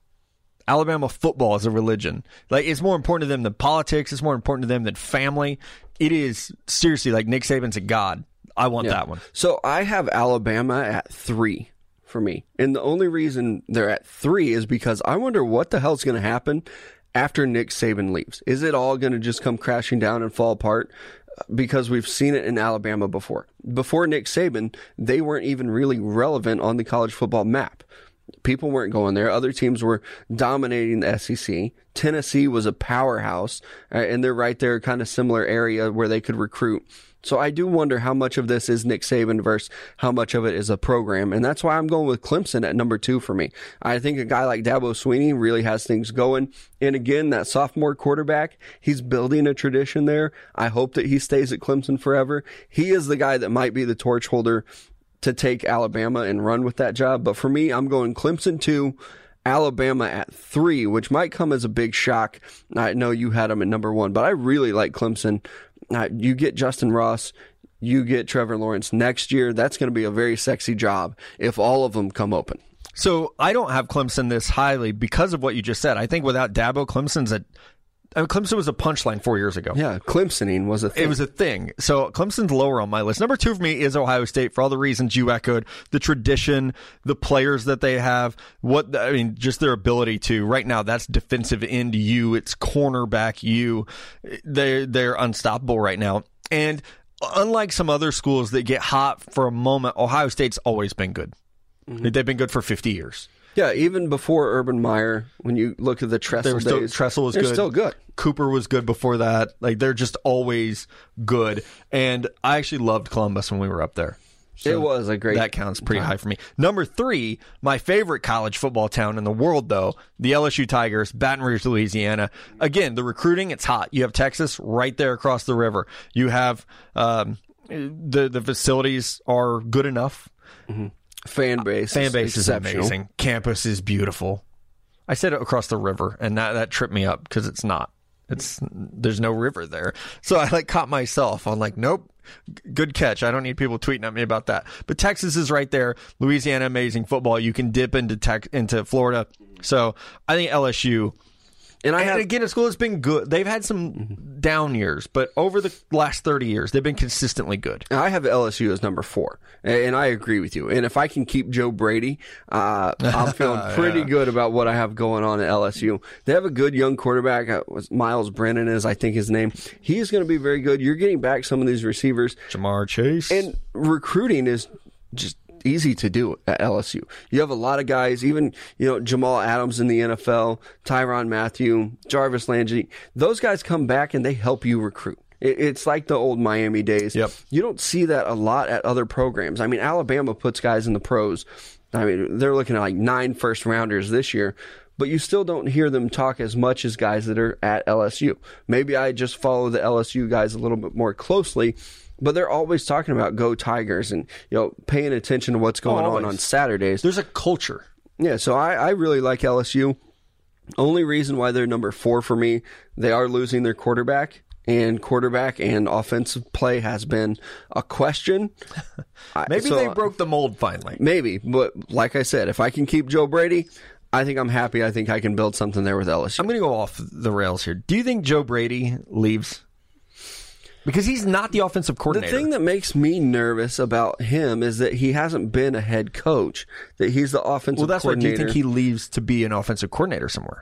Alabama football is a religion. Like, it's more important to them than politics. It's more important to them than family. It is seriously like Nick Saban's a god. I want that one. So I have Alabama at 3 for me. And the only reason they're at 3 is because I wonder what the hell's going to happen after Nick Saban leaves. Is it all going to just come crashing down and fall apart? Because we've seen it in Alabama before. Before Nick Saban, they weren't even really relevant on the college football map. People weren't going there. Other teams were dominating the SEC. Tennessee was a powerhouse, and they're right there, kind of similar area where they could recruit. So I do wonder how much of this is Nick Saban versus how much of it is a program. And that's why I'm going with Clemson at number 2 for me. I think a guy like Dabo Swinney really has things going. And again, that sophomore quarterback, he's building a tradition there. I hope that he stays at Clemson forever. He is the guy that might be the torch holder to take Alabama and run with that job. But for me, I'm going Clemson 2, Alabama at 3, which might come as a big shock. I know you had them at number 1, but I really like Clemson. You get Justin Ross, you get Trevor Lawrence next year. That's going to be a very sexy job if all of them come open. So I don't have Clemson this highly because of what you just said. I think without Dabo, Clemson was a punchline 4 years ago. Yeah, Clemsoning was a thing. It was a thing. So Clemson's lower on my list. Number 2 for me is Ohio State for all the reasons you echoed. The tradition, the players that they have, just their ability to, right now, that's defensive end you, it's cornerback you. They're unstoppable right now. And unlike some other schools that get hot for a moment, Ohio State's always been good. Mm-hmm. They've been good for 50 years. Yeah, even before Urban Meyer, when you look at the Tressel days, Tressel was they're good. Still good. Cooper was good before that. Like, they're just always good. And I actually loved Columbus when we were up there. So it was a great... That counts pretty high for me. Number 3, my favorite college football town in the world, though, the LSU Tigers, Baton Rouge, Louisiana. Again, the recruiting, it's hot. You have Texas right there across the river. You have the facilities are good enough. Mm-hmm. Fan base is amazing. Campus is beautiful. I said it across the river, and that tripped me up because it's not. There's no river there. So I caught myself on nope. Good catch. I don't need people tweeting at me about that. But Texas is right there. Louisiana, amazing football. You can dip into Florida. So I think LSU And again, a school that's been good. They've had some down years, but over the last 30 years, they've been consistently good. I have LSU as number 4, and I agree with you. And if I can keep Joe Brady, I'm feeling pretty good about what I have going on at LSU. They have a good young quarterback. Miles Brennan is, I think, his name. He is going to be very good. You're getting back some of these receivers. Jamar Chase. And recruiting is just easy to do at LSU. You have a lot of guys, even, Jamal Adams in the NFL, Tyrann Mathieu, Jarvis Landry. Those guys come back and they help you recruit. It's like the old Miami days. Yep. You don't see that a lot at other programs. I mean, Alabama puts guys in the pros. I mean, they're looking at like 9 first-rounders this year, but you still don't hear them talk as much as guys that are at LSU. Maybe I just follow the LSU guys a little bit more closely, but they're always talking about Go Tigers and, paying attention to what's going on Saturdays. There's a culture. Yeah, so I really like LSU. Only reason why they're number 4 for me, they are losing their quarterback and offensive play has been a question. Maybe they broke the mold finally. Maybe, but like I said, if I can keep Joe Brady, I think I'm happy. I think I can build something there with LSU. I'm going to go off the rails here. Do you think Joe Brady leaves? Because he's not the offensive coordinator. The thing that makes me nervous about him is that he hasn't been a head coach, that he's the offensive coordinator. Well, that's why. Do you think he leaves to be an offensive coordinator somewhere?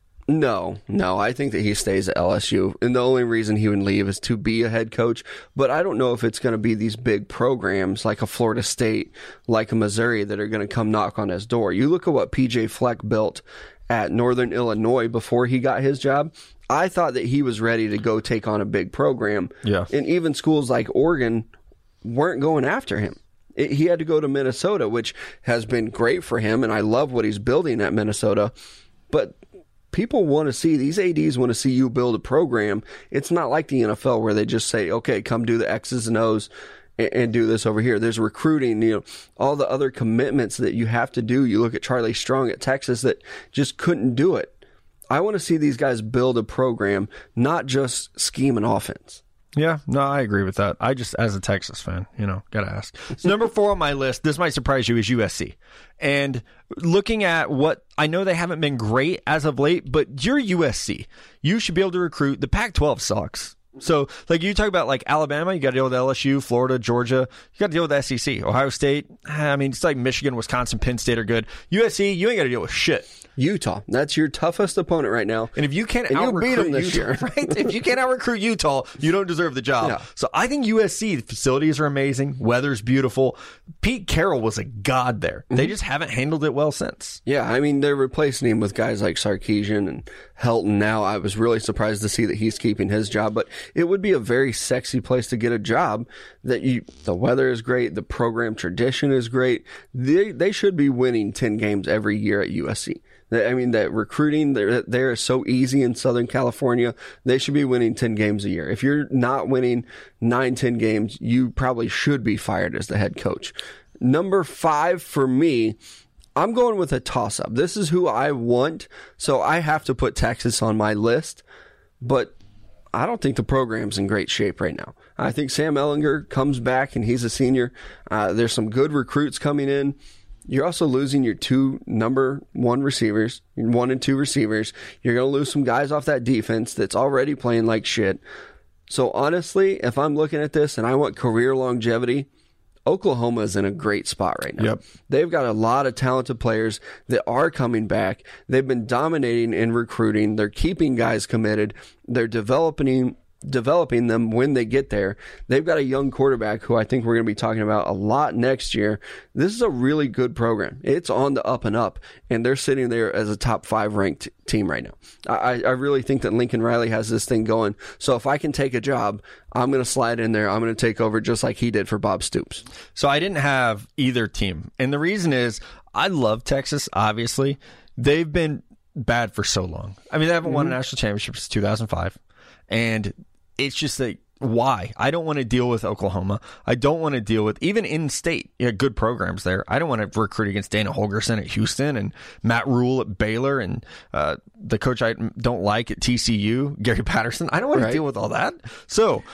No. I think that he stays at LSU, and the only reason he would leave is to be a head coach. But I don't know if it's going to be these big programs like a Florida State, like a Missouri, that are going to come knock on his door. You look at what P.J. Fleck built at Northern Illinois before he got his job. I thought that he was ready to go take on a big program. Yeah. And even schools like Oregon weren't going after him. He had to go to Minnesota, which has been great for him, and I love what he's building at Minnesota. But people want to see, these ADs want to see you build a program. It's not like the NFL where they just say, okay, come do the X's and O's and do this over here. There's recruiting, all the other commitments that you have to do. You look at Charlie Strong at Texas that just couldn't do it. I want to see these guys build a program, not just scheme an offense. Yeah, no, I agree with that. I just, as a Texas fan, got to ask. So number 4 on my list, this might surprise you, is USC. And looking at what, I know they haven't been great as of late, but you're USC. You should be able to recruit. The Pac-12 sucks. So, like, you talk about, like, Alabama, you got to deal with LSU, Florida, Georgia. You got to deal with the SEC. Ohio State, it's like Michigan, Wisconsin, Penn State are good. USC, you ain't got to deal with shit. Utah, that's your toughest opponent right now. And if you can't beat them this year, right? If you can't out-recruit Utah, you don't deserve the job. Yeah. So I think USC, the facilities are amazing. Weather's beautiful. Pete Carroll was a god there. Mm-hmm. They just haven't handled it well since. Yeah, they're replacing him with guys like Sarkisian and Helton now. I was really surprised to see that he's keeping his job, but it would be a very sexy place to get a job. The weather is great. The program tradition is great. They should be winning 10 games every year at USC. That recruiting there is so easy in Southern California. They should be winning 10 games a year. If you're not winning 9-10 games, you probably should be fired as the head coach. Number 5 for me, I'm going with a toss-up. This is who I want, so I have to put Texas on my list. But I don't think the program's in great shape right now. I think Sam Ehlinger comes back, and he's a senior. There's some good recruits coming in. You're also losing your 2 number 1 receivers, 1 and 2 receivers. You're going to lose some guys off that defense that's already playing like shit. So honestly, if I'm looking at this and I want career longevity, Oklahoma is in a great spot right now. Yep. They've got a lot of talented players that are coming back. They've been dominating in recruiting. They're keeping guys committed. They're developing them when they get there. They've got a young quarterback who I think we're going to be talking about a lot next year. This is a really good program. It's on the up and up, and they're sitting there as a top 5 ranked team right now. I really think that Lincoln Riley has this thing going. So if I can take a job, I'm going to slide in there. I'm going to take over just like he did for Bob Stoops. So I didn't have either team. And the reason is I love Texas, obviously. They've been bad for so long. They haven't won a national championship since 2005. And it's just like, why? I don't want to deal with Oklahoma. I don't want to deal with, even in-state, good programs there. I don't want to recruit against Dana Holgorsen at Houston and Matt Rule at Baylor and the coach I don't like at TCU, Gary Patterson. I don't want to deal with all that. So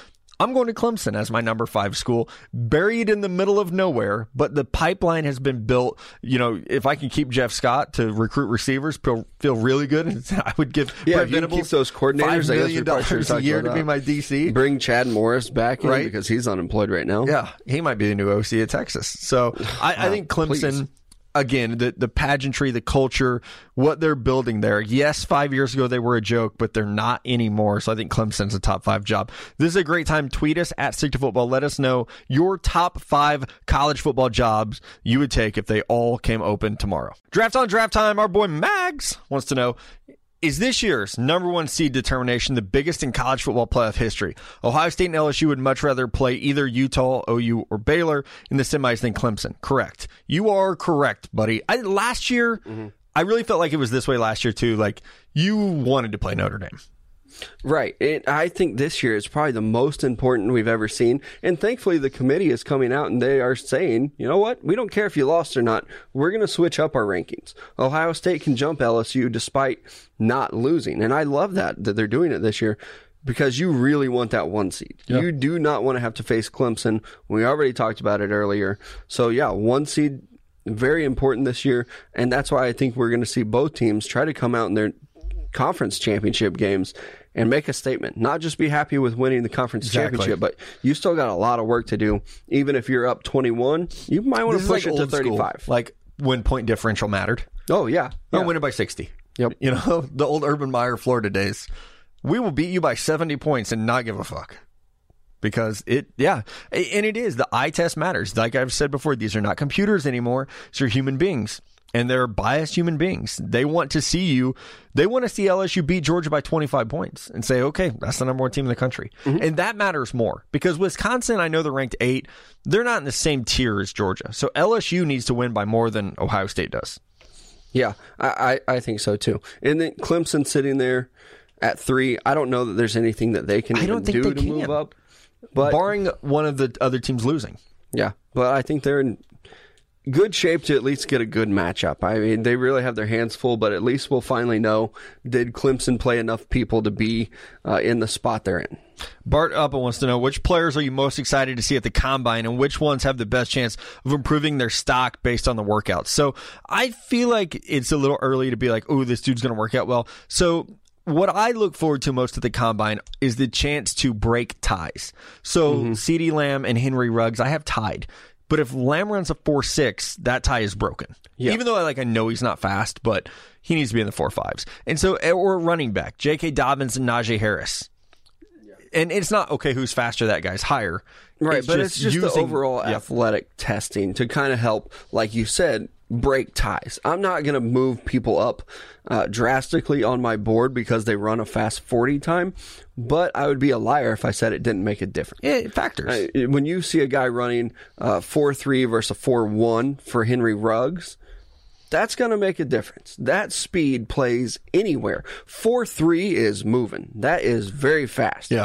I'm going to Clemson as my number 5 school, buried in the middle of nowhere, but the pipeline has been built. You know, if I can keep Jeff Scott to recruit receivers, feel really good. I would give Brent Venables those coordinators $5 million a year to be my DC. Bring Chad Morris back in, right? Because he's unemployed right now. Yeah, he might be the new OC at Texas. So I think Clemson. Please. Again, the pageantry, the culture, what they're building there. Yes, 5 years ago they were a joke, but they're not anymore. So I think Clemson's a top 5 job. This is a great time. Tweet us at Stick to Football. Let us know your top 5 college football jobs you would take if they all came open tomorrow. Draft on Draft Time. Our boy Mags wants to know, is this year's number 1 seed determination the biggest in college football playoff history? Ohio State and LSU would much rather play either Utah, OU, or Baylor in the semis than Clemson. Correct. You are correct, buddy. Last year, I really felt like it was this way last year, too. Like, you wanted to play Notre Dame. Right. I think this year is probably the most important we've ever seen. And thankfully, the committee is coming out and they are saying, you know what? We don't care if you lost or not. We're going to switch up our rankings. Ohio State can jump LSU despite not losing. And I love that they're doing it this year because you really want that 1 seed. Yep. You do not want to have to face Clemson. We already talked about it earlier. So, yeah, 1 seed, very important this year. And that's why I think we're going to see both teams try to come out in their conference championship games and make a statement. Not just be happy with winning the conference championship, but you still got a lot of work to do. Even if you're up 21, you might want to push it to 35. Like when point differential mattered. Oh, yeah. Or win it by 60. Yep. You know, the old Urban Meyer Florida days. We will beat you by 70 points and not give a fuck. Because and it is. The eye test matters. Like I've said before, these are not computers anymore. These are human beings. And they're biased human beings. They want to see LSU beat Georgia by 25 points and say, okay, that's the number 1 team in the country. Mm-hmm. And that matters more because Wisconsin, I know they're ranked 8. They're not in the same tier as Georgia. So LSU needs to win by more than Ohio State does. Yeah, I think so too. And then Clemson sitting there at 3, I don't know that there's anything that they can do to move up. But barring one of the other teams losing. Yeah, but I think they're in good shape to at least get a good matchup. I mean, they really have their hands full, but at least we'll finally know, did Clemson play enough people to be in the spot they're in? Bart Uppa wants to know, which players are you most excited to see at the Combine and which ones have the best chance of improving their stock based on the workouts? So I feel like it's a little early to be like, oh, this dude's going to work out well. So what I look forward to most at the Combine is the chance to break ties. So CeeDee Lamb and Henry Ruggs, I have tied. But if Lamb runs a 4.6, that tie is broken. Yeah. Even though I know he's not fast, but he needs to be in the 4.5s. And so, or running back, J.K. Dobbins and Najee Harris. Yeah. And it's not, okay, who's faster, that guy's higher. Right, but it's just the overall athletic testing to kind of help, like you said, break ties. I'm not going to move people up drastically on my board because they run a fast 40 time, but I would be a liar if I said it didn't make a difference. It factors. When you see a guy running 4.3 versus a 4.1 for Henry Ruggs, that's going to make a difference. That speed plays anywhere. 4.3 is moving. That is very fast. Yeah.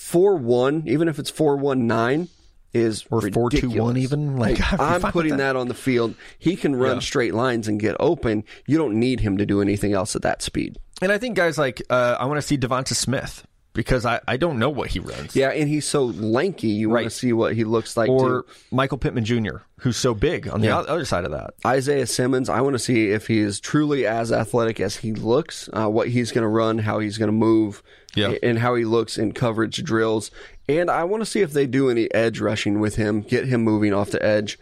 4.1, even if it's 4.19, is or 4.21 even. I'm putting that on the field. He can run straight lines and get open. You don't need him to do anything else at that speed. And I think guys like I want to see Devonta Smith because I don't know what he runs. Yeah, and he's so lanky. You want to see what he looks like. Or Michael Pittman Jr., who's so big on the other side of that. Isaiah Simmons, I want to see if he is truly as athletic as he looks, what he's going to run, how he's going to move, and how he looks in coverage drills. And I want to see if they do any edge rushing with him, get him moving off the edge.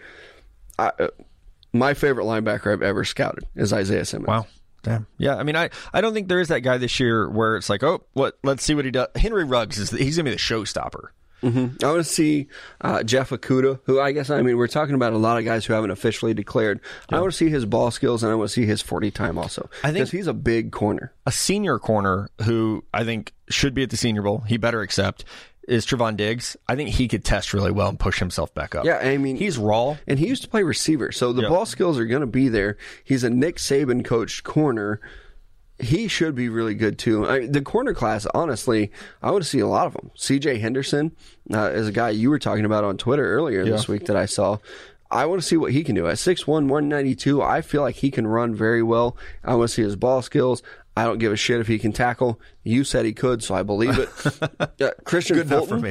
My favorite linebacker I've ever scouted is Isaiah Simmons. Wow. Damn. Yeah, I mean, I don't think there is that guy this year where it's like, let's see what he does. Henry Ruggs, he's going to be the showstopper. Mm-hmm. I want to see Jeff Okudah, who we're talking about a lot of guys who haven't officially declared. Yeah. I want to see his ball skills, and I want to see his 40 time also. I think because he's a big corner. A senior corner who I think should be at the Senior Bowl, he better accept, is Trevon Diggs. I think he could test really well and push himself back up. Yeah, I mean, he's raw. And he used to play receiver, so the ball skills are going to be there. He's a Nick Saban coached corner. He should be really good, too. The corner class, honestly, I want to see a lot of them. C.J. Henderson is a guy you were talking about on Twitter earlier this week that I saw. I want to see what he can do. At 6'1", 192, I feel like he can run very well. I want to see his ball skills. I don't give a shit if he can tackle. You said he could, so I believe it. Christian Good Fulton, enough for me.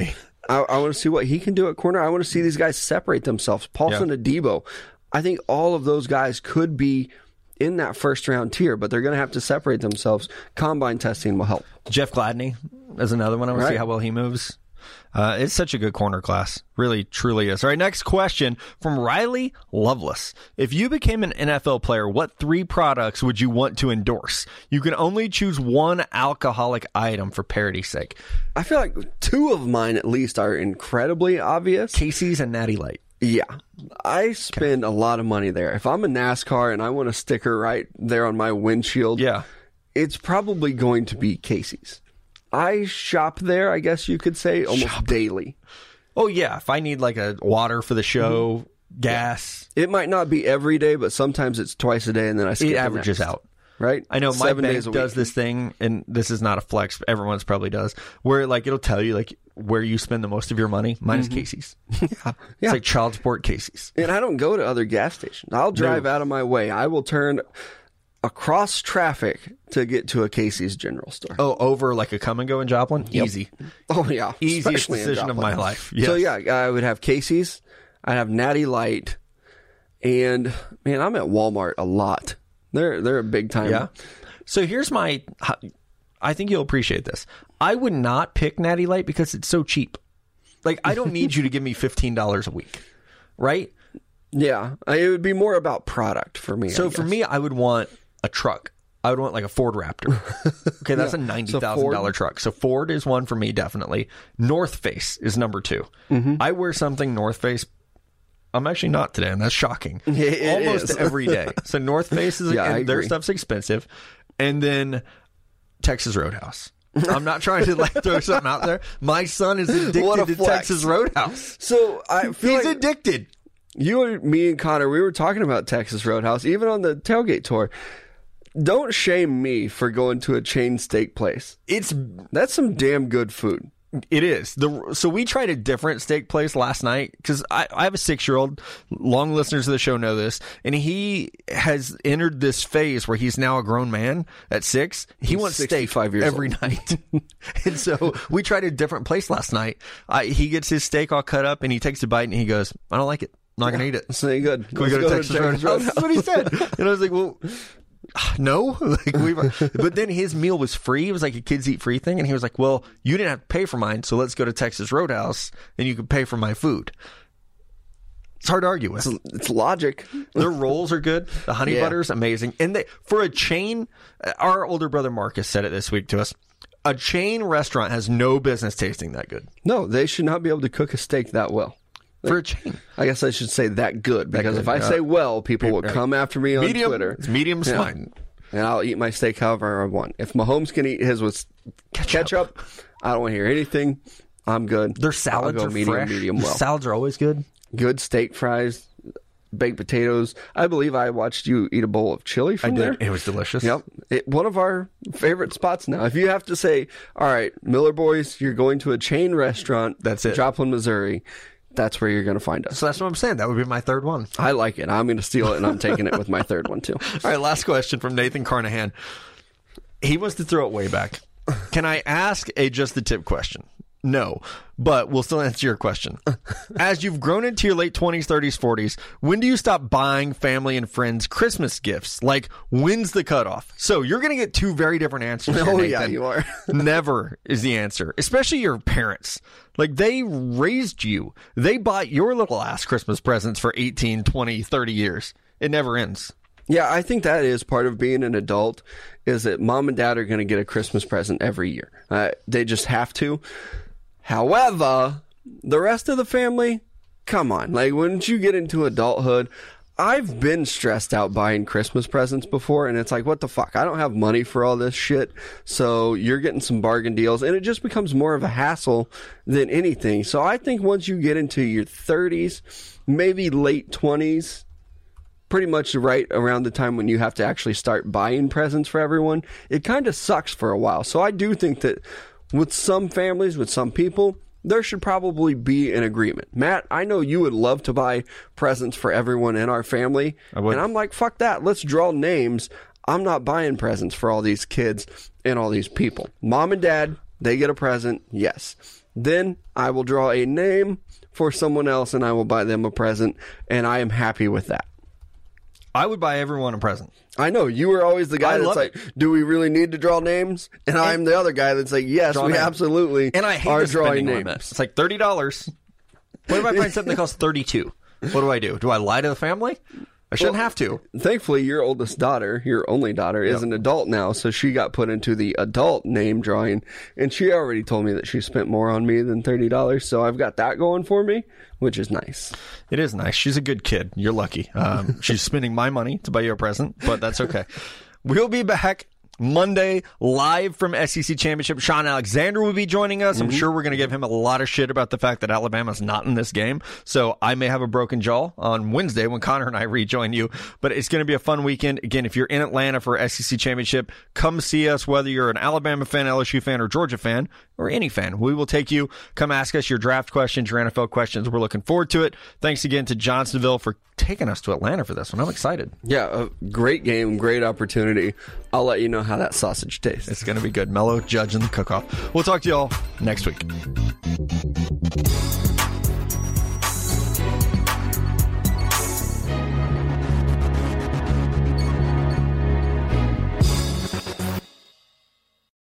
I want to see what he can do at corner. I want to see these guys separate themselves. Paulson Adebo. I think all of those guys could be in that first round tier, but they're going to have to separate themselves. Combine testing will help. Jeff Gladney is another one. I want to see how well he moves. It's such a good corner class. Really, truly is. All right, next question from Riley Lovelace. If you became an NFL player, what 3 products would you want to endorse? You can only choose one alcoholic item for parity's sake. I feel like 2 of mine at least are incredibly obvious. Casey's and Natty Light. Yeah. I spend a lot of money there. If I'm a NASCAR and I want a sticker right there on my windshield, it's probably going to be Casey's. I shop there, I guess you could say, almost daily. Oh, yeah. If I need like a water for the show, gas. It might not be every day, but sometimes it's twice a day, and then I skip it averages out. Right? I know 7 my days bank a does week. this thing, and this is not a flex. Everyone's probably does, where like it'll tell you like where you spend the most of your money. Mine is Casey's. It's like child support Casey's. And I don't go to other gas stations. I'll drive out of my way. I will turn across traffic to get to a Casey's general store. Oh, over like a come and go in Joplin? Yep. Easy. Oh, yeah. Easiest Especially in decision of Joplin. my life. Yes. So, yeah, I would have Casey's. I'd have Natty Light. And, man, I'm at Walmart a lot. They're a big time. Yeah. So here's my... I think you'll appreciate this. I would not pick Natty Light because it's so cheap. Like, I don't need you to give me $15 a week. Right? Yeah. It would be more about product for me. So for me, I would want a truck. I would want like a Ford Raptor. Okay, that's a $90,000 truck. So Ford is one for me, definitely. North Face is number 2. I wear something North Face. I'm actually not today, and that's shocking. It Almost is. every day. So North Face is, I and their agree. stuff's expensive. And then Texas Roadhouse. I'm not trying to like throw something out there. My son is What addicted a to flex. Texas Roadhouse. So I feel He's like addicted. you and me and Connor, we were talking about Texas Roadhouse, even on the tailgate tour. Don't shame me for going to a chain steak place. That's some damn good food. It is. So we tried a different steak place last night because I have a 6-year-old. Long listeners of the show know this. And he has entered this phase where he's now a grown man at 6. He wants steak 65 years every old. night. And so we tried a different place last night. He gets his steak all cut up and he takes a bite and he goes, I don't like it. I'm not going to eat it. It's not good. Can we go to Texas Roadhouse? That's what he said. And I was like, well... No, but then his meal was free. It was like a kids eat free thing, and he was like, "Well, you didn't have to pay for mine, so let's go to Texas Roadhouse, and you can pay for my food." It's hard to argue with. It's logic. Their rolls are good. The honey butter is amazing, and for a chain, our older brother Marcus said it this week to us. A chain restaurant has no business tasting that good. No, they should not be able to cook a steak that well. For a chain. I guess I should say that good, because good, if I say well, people will come after me on Medium, Twitter. it's medium's fine. And I'll eat my steak however I want. If Mahomes can eat his with ketchup, I don't want to hear anything. I'm good. Their salads I'll go are medium, fresh. medium Their well. salads are always good. Good steak fries, baked potatoes. I believe I watched you eat a bowl of chili from there. It was delicious. Yep. One of our favorite spots now. If you have to say, all right, Miller Boys, you're going to a chain restaurant. That's it. Joplin, Missouri. That's where you're going to find us. So that's what I'm saying. That would be my third one. I like it. I'm going to steal it, and I'm taking it with my third one, too. All right, last question from Nathan Carnahan. He wants to throw it way back. Can I ask a just the tip question? No, but we'll still answer your question. As you've grown into your late 20s, 30s, 40s, when do you stop buying family and friends Christmas gifts? Like, when's the cutoff? So you're going to get 2 very different answers here, Oh, Nathan. yeah, you are. Never is the answer, especially your parents. Like, they raised you. They bought your little ass Christmas presents for 18, 20, 30 years. It never ends. Yeah, I think that is part of being an adult, is that mom and dad are going to get a Christmas present every year. They just have to. However, the rest of the family, come on. Like, once you get into adulthood, I've been stressed out buying Christmas presents before, and it's like, what the fuck? I don't have money for all this shit. So you're getting some bargain deals, and it just becomes more of a hassle than anything. So I think once you get into your 30s, maybe late 20s, pretty much right around the time when you have to actually start buying presents for everyone, it kind of sucks for a while. So I do think that with some families, with some people, there should probably be an agreement. Matt, I know you would love to buy presents for everyone in our family. And I'm like, fuck that. Let's draw names. I'm not buying presents for all these kids and all these people. Mom and dad, They get a present, yes. Then I will draw a name for someone else and I will buy them a present, and I am happy with that. I would buy everyone a present. I know. You were always the guy that's like, do we really need to draw names? And I'm the other guy that's like, yes, we absolutely and I hate are the drawing names. names. It's like $30. What if I find something that costs $32? What do? Do I lie to the family? I shouldn't have to. Thankfully, your oldest daughter, your only daughter, is an adult now, so she got put into the adult name drawing, and she already told me that she spent more on me than $30, so I've got that going for me, which is nice. It is nice. She's a good kid. You're lucky. She's spending my money to buy you a present, but that's okay. We'll be back Monday, live from SEC Championship. Sean Alexander will be joining us. I'm sure we're going to give him a lot of shit about the fact that Alabama's not in this game. So I may have a broken jaw on Wednesday when Connor and I rejoin you. But it's going to be a fun weekend. Again, if you're in Atlanta for SEC Championship, come see us, whether you're an Alabama fan, LSU fan, or Georgia fan, or any fan. We will take you. Come ask us your draft questions, your NFL questions. We're looking forward to it. Thanks again to Johnsonville for taking us to Atlanta for this one. I'm excited. Yeah, a great game, great opportunity. I'll let you know how that sausage tastes. It's going to be good. Mello judging the cook-off. We'll talk to you all next week.